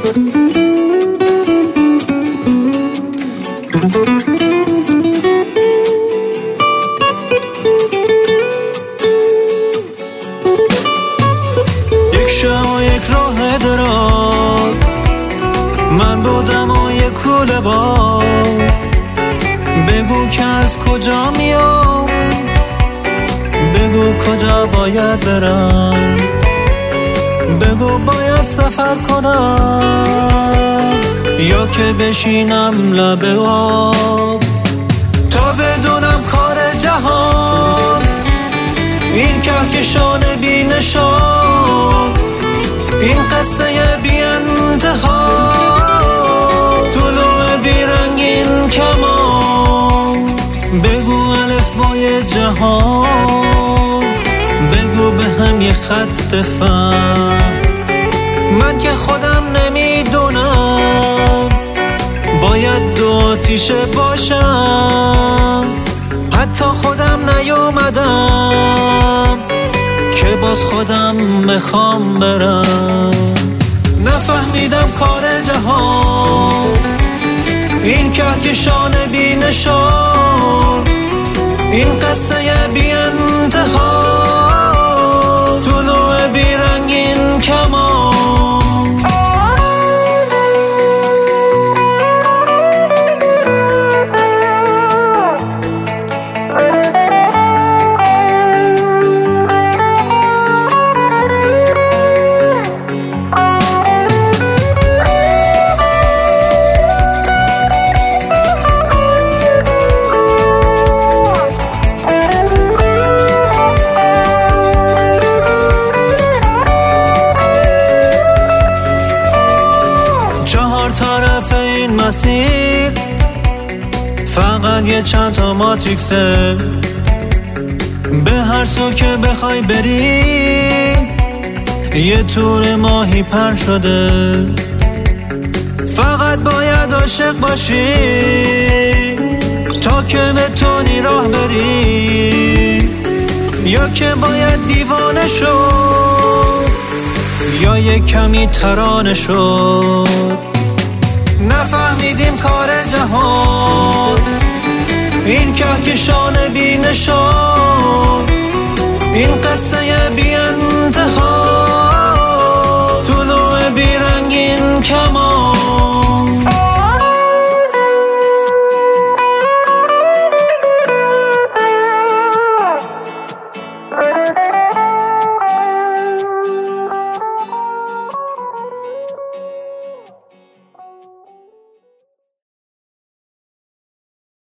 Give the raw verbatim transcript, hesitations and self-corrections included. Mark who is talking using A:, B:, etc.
A: یک شب و یک راه دراز من بودم و یک کوله بار، بگو که از کجا میام، بگو کجا باید برم، بگو باید سفر کنم یا که بشینم لب آب تا بدونم کار جهان این کهکشان بی نشان، این قصه بی انتها، طلوع بی رنگین کمان. بگو الفبای جهان، بگو به هم یه خط فهم، من که خودم نمیدونم باید دو آتیشه باشم، حتی خودم نیومدم که باز خودم میخوام برم. نفهمیدم کار جهان این کهکشان بی نشان، این قصه بی انتها، طلوع بی رنگین کمان. طرف این مسیر فقط یه چند تا ماتریکسه، به هر سو که بخوای بری یه تور ماهی پر شده، فقط باید عاشق باشی تا که بتونی راه بری، یا که باید دیوانه شد یا یه کمی ترانه شد. نفهمیدیم کار جهان این کهکشان بی نشان، این قصه بی انتها، طلوع بی رنگین کمان.